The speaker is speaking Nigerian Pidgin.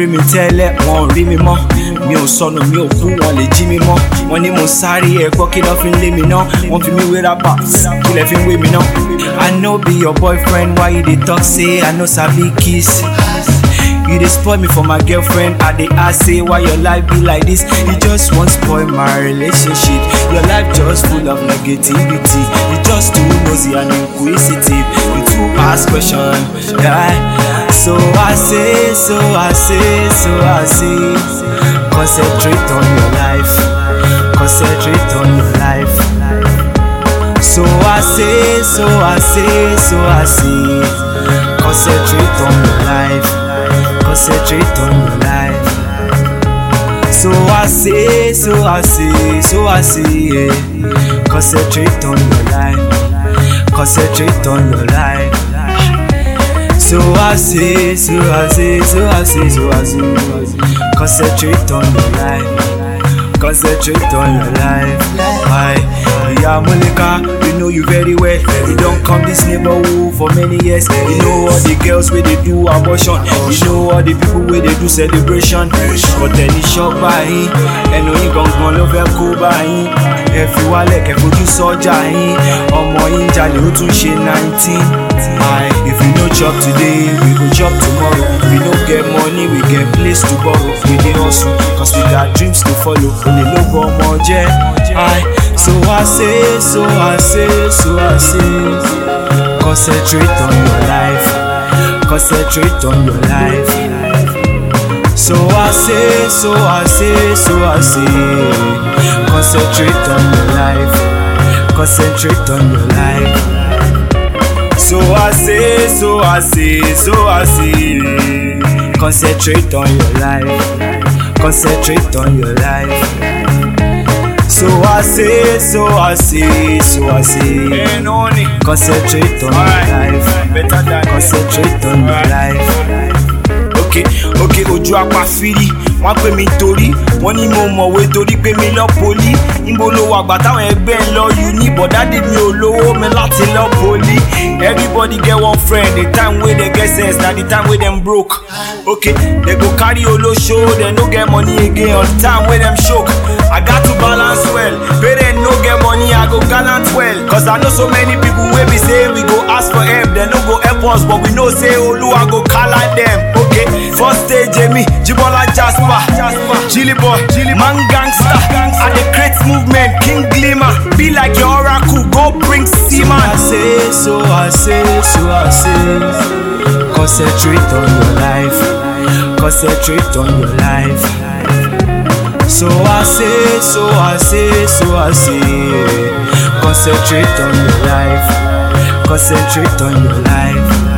rí mi tẹ́lẹ̀ wọn ò rí mi mọ́ mi ò sọnù mi ò kú wọn lè jí mi mọ́ wọn ní mo sáré ẹ̀kọ́ kí lọ́ fi ń lé mi ná wọ́n fi mí wé rappers kí lẹ́ fi ń wé mi ná. I no be your boyfriend why you dey talk say I no sabi kiss. You dey spoil me for my girlfriend. I dey ask say why your life be like this. You just wan spoil my relationship. Your life just full of negativity. You just too nosy and inquisitive. You too ask question. Yeah. So I say, concentrate on your life. Concentrate on your life. So I say, concentrate on your life. Concentrate on your life. So I say, yeah. Concentrate on your life. Concentrate on your life. So I say, concentrate on your life. Concentrate on your life. Why? Yeah, Moleka, you know you very well. You don't come this neighborhood for many years. You know all the girls where they do abortion. You know all the people where they do celebration. But any shop by him, and no you gon' love your cool by him. If you are like a food soldier, Omo Inja, you to she 19. If you no job today, we go job tomorrow. We no get money, we get place to borrow. We dey hustle, cause we got dreams to follow. We no go more jet. So I say, concentrate on your life. Concentrate on your life. So I say, concentrate on your life. Concentrate on your life. So I say, concentrate on your life. Concentrate on your life. So I say, concentrate on your life. Concentrate on your life. Okay, ojú apá firi wọ́n pè mí torí wọ́n ní mo mọ̀wé torí pé mi lọ poli níbo ló wà gbà táwọn ẹgbẹ́ ń lọ uni bọ̀dádé mi ò lówó mi láti lọ poli. Everybody get one friend, the time wey they get sense na the time wey dem broke. Okay, they go carry olosho, they no get money again on the time wey dem choke. I got to balance well, parents no get money, I go gallant well. Cause I know so many people wey be say we go ask for help, they no go help us, but we know say Oluwa go call out them. Okay, first stage Jamie, Jibola Jasper, Jilly Boy, Man Gangster, and the great movement, King Glimmer, be like your oracle, go bring Seaman. So I say, concentrate on your life. Concentrate on your life. So I say, concentrate on your life. Concentrate on your life.